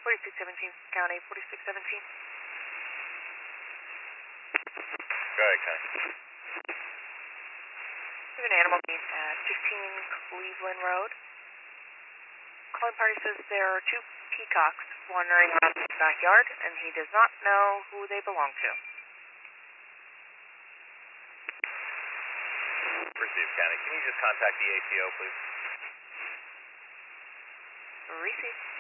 4617, County 4617. Go ahead, County. We have an animal meet at 15 Cleveland Road. Calling party says there are two peacocks wandering around his backyard, and he does not know who they belong to. Received, County. Can you just contact the ACO, please? Receive.